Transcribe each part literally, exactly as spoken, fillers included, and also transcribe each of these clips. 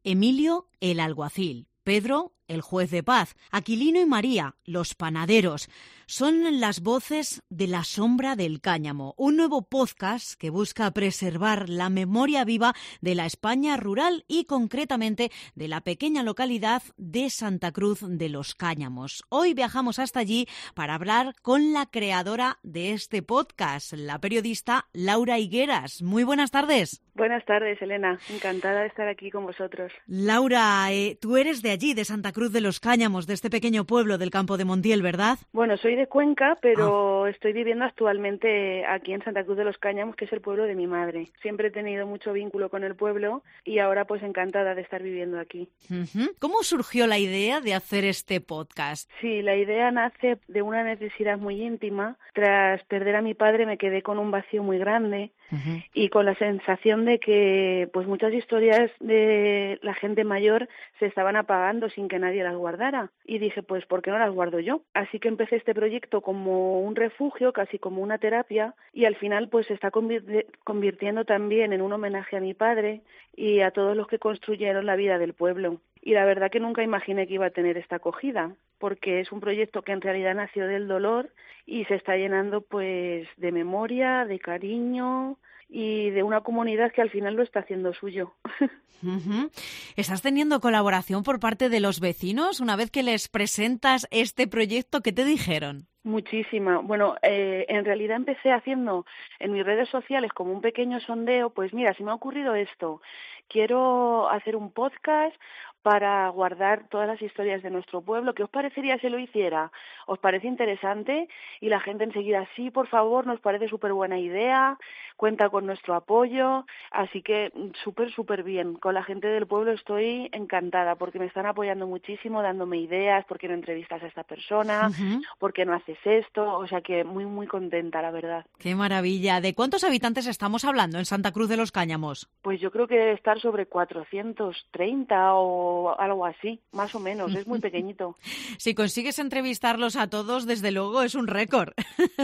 Emilio, el alguacil. Pedro, el juez de paz. Aquilino y María, los panaderos. Son las voces de La sombra del cáñamo, un nuevo podcast que busca preservar la memoria viva de la España rural y concretamente de la pequeña localidad de Santa Cruz de los Cáñamos. Hoy viajamos hasta allí para hablar con la creadora de este podcast, la periodista Laura Higueras. Muy buenas tardes. Buenas tardes, Elena. Encantada de estar aquí con vosotros. Laura, eh, tú eres de allí, de Santa Cruz de los Cáñamos, de este pequeño pueblo del Campo de Montiel, ¿verdad? Bueno, soy de Cuenca, pero ah. estoy viviendo actualmente aquí en Santa Cruz de los Cáñamos, que es el pueblo de mi madre. Siempre he tenido mucho vínculo con el pueblo y ahora pues encantada de estar viviendo aquí. Uh-huh. ¿Cómo surgió la idea de hacer este podcast? Sí, la idea nace de una necesidad muy íntima. Tras perder a mi padre me quedé con un vacío muy grande. Uh-huh. Y con la sensación de que pues muchas historias de la gente mayor se estaban apagando sin que nadie las guardara. Y dije, pues, ¿por qué no las guardo yo? Así que empecé este proyecto como un refugio, casi como una terapia, y al final pues se está convirti- convirtiendo también en un homenaje a mi padre y a todos los que construyeron la vida del pueblo. Y la verdad que nunca imaginé que iba a tener esta acogida, porque es un proyecto que en realidad nació del dolor y se está llenando pues de memoria, de cariño y de una comunidad que al final lo está haciendo suyo. Uh-huh. ¿Estás teniendo colaboración por parte de los vecinos? Una vez que les presentas este proyecto, ¿qué te dijeron? Muchísima. Bueno, eh, en realidad empecé haciendo en mis redes sociales como un pequeño sondeo, pues mira, si me ha ocurrido esto, quiero hacer un podcast para guardar todas las historias de nuestro pueblo. ¿Qué os parecería si lo hiciera? ¿Os parece interesante? Y la gente enseguida, sí, por favor, nos parece súper buena idea, cuenta con nuestro apoyo. Así que súper, súper bien. Con la gente del pueblo estoy encantada porque me están apoyando muchísimo, dándome ideas, por qué no entrevistas a esta persona, uh-huh. por qué no haces esto. O sea que muy, muy contenta, la verdad. ¡Qué maravilla! ¿De cuántos habitantes estamos hablando en Santa Cruz de los Cáñamos? Pues yo creo que debe estar sobre cuatrocientos treinta o algo así, más o menos, es muy pequeñito. Si consigues entrevistarlos a todos, desde luego es un récord.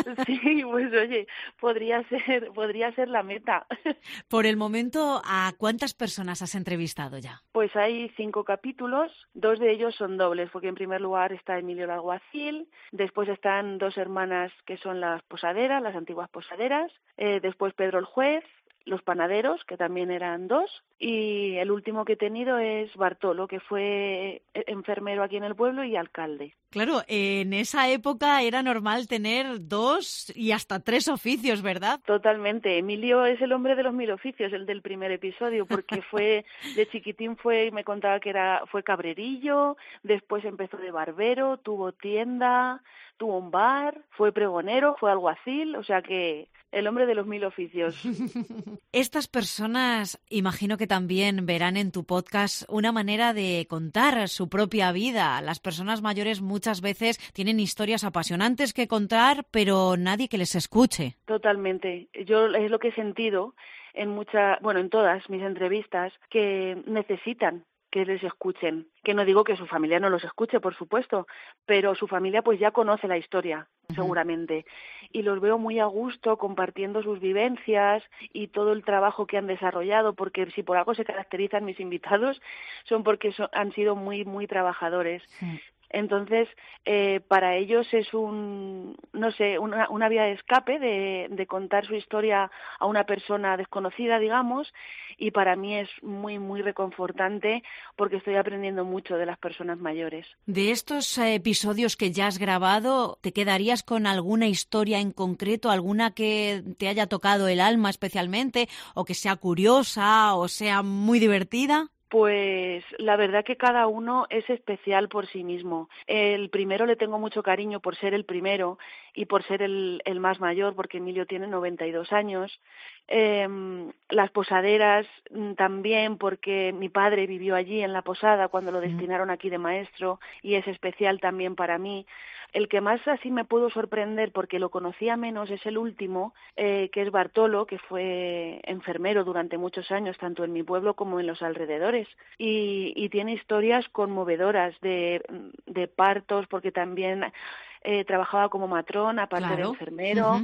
Sí, pues oye, podría ser, podría ser la meta. Por el momento, ¿a cuántas personas has entrevistado ya? Pues hay cinco capítulos, dos de ellos son dobles, porque en primer lugar está Emilio el alguacil, después están dos hermanas que son las posaderas, las antiguas posaderas, eh, después Pedro el juez, los panaderos, que también eran dos, y el último que he tenido es Bartolo, que fue enfermero aquí en el pueblo y alcalde. Claro, en esa época era normal tener dos y hasta tres oficios, ¿verdad? Totalmente. Emilio es el hombre de los mil oficios, el del primer episodio, porque fue de chiquitín fue y me contaba que era fue cabrerillo, después empezó de barbero, tuvo tienda, tuvo un bar, fue pregonero, fue alguacil, o sea que el hombre de los mil oficios. Estas personas, imagino que también verán en tu podcast una manera de contar su propia vida. Las personas mayores muchas veces tienen historias apasionantes que contar, pero nadie que les escuche. Totalmente. Yo es lo que he sentido en muchas, bueno, en todas mis entrevistas, que necesitan que les escuchen. Que no digo que su familia no los escuche, por supuesto, pero su familia pues ya conoce la historia, uh-huh. seguramente. Y los veo muy a gusto compartiendo sus vivencias y todo el trabajo que han desarrollado, porque si por algo se caracterizan mis invitados, son porque son, han sido muy, muy trabajadores. Sí. Entonces, eh, para ellos es un, no sé, una, una vía de escape de, de contar su historia a una persona desconocida, digamos, y para mí es muy, muy reconfortante porque estoy aprendiendo mucho de las personas mayores. De estos eh, episodios que ya has grabado, ¿te quedarías con alguna historia en concreto, alguna que te haya tocado el alma especialmente, o que sea curiosa o sea muy divertida? Pues la verdad que cada uno es especial por sí mismo. El primero le tengo mucho cariño por ser el primero y por ser el, el más mayor, porque Emilio tiene noventa y dos años. Eh, las posaderas también, porque mi padre vivió allí en la posada cuando lo destinaron aquí de maestro y es especial también para mí. El que más así me pudo sorprender, porque lo conocía menos, es el último, eh, que es Bartolo, que fue enfermero durante muchos años, tanto en mi pueblo como en los alrededores. Y, y tiene historias conmovedoras de, de partos, porque también eh, trabajaba como matrón, aparte claro. de enfermero. Uh-huh.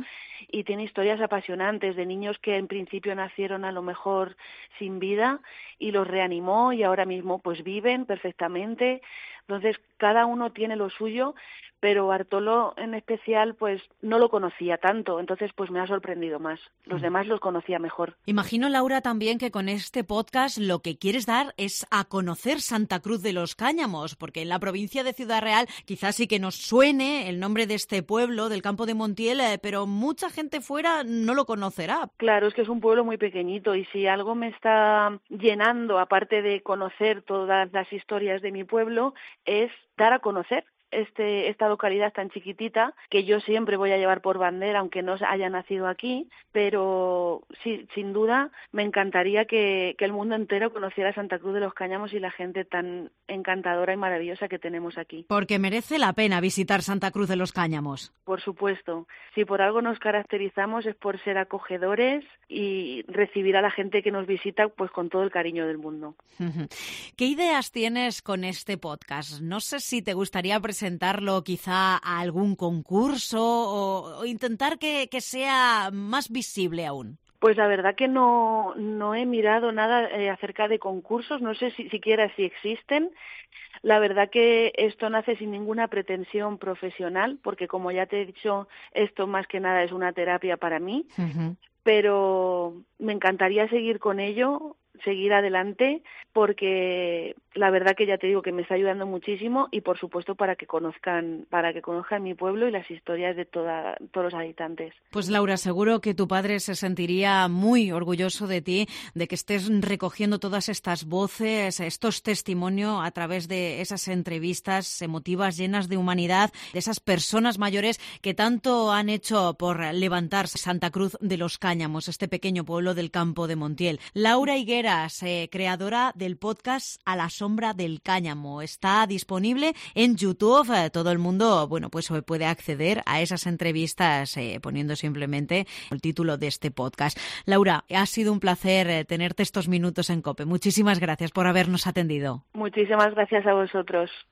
y tiene historias apasionantes de niños que en principio nacieron a lo mejor sin vida y los reanimó y ahora mismo pues viven perfectamente. Entonces cada uno tiene lo suyo, pero Bartolo en especial pues no lo conocía tanto, entonces pues me ha sorprendido más. Los demás los conocía mejor. Imagino, Laura, también que con este podcast lo que quieres dar es a conocer Santa Cruz de los Cáñamos, porque en la provincia de Ciudad Real quizás sí que nos suene el nombre de este pueblo, del Campo de Montiel, eh, pero mucha gente fuera no lo conocerá. Claro, es que es un pueblo muy pequeñito y si algo me está llenando, aparte de conocer todas las historias de mi pueblo, es dar a conocer Este, esta localidad tan chiquitita que yo siempre voy a llevar por bandera, aunque no haya nacido aquí, pero sí, sin duda me encantaría que, que el mundo entero conociera Santa Cruz de los Cáñamos y la gente tan encantadora y maravillosa que tenemos aquí. Porque merece la pena visitar Santa Cruz de los Cáñamos. Por supuesto, si por algo nos caracterizamos es por ser acogedores y recibir a la gente que nos visita pues con todo el cariño del mundo. ¿Qué ideas tienes con este podcast? No sé si te gustaría presentar presentarlo quizá a algún concurso o, o intentar que, que sea más visible aún. Pues la verdad que no, no he mirado nada eh, acerca de concursos, no sé si siquiera si existen. La verdad que esto nace sin ninguna pretensión profesional, porque como ya te he dicho, esto más que nada es una terapia para mí, uh-huh. Pero me encantaría seguir con ello, seguir adelante, porque la verdad que ya te digo que me está ayudando muchísimo y por supuesto para que conozcan, para que conozcan mi pueblo y las historias de toda, todos los habitantes. Pues Laura, seguro que tu padre se sentiría muy orgulloso de ti, de que estés recogiendo todas estas voces, estos testimonios a través de esas entrevistas emotivas llenas de humanidad, de esas personas mayores que tanto han hecho por levantar Santa Cruz de los Cáñamos, este pequeño pueblo del Campo de Montiel. Laura Higueras, eh, creadora del podcast A la sombra del cáñamo, está disponible en YouTube. Eh, todo el mundo, bueno, pues puede acceder a esas entrevistas eh, poniendo simplemente el título de este podcast. Laura, ha sido un placer eh, tenerte estos minutos en COPE. Muchísimas gracias por habernos atendido. Muchísimas gracias a vosotros.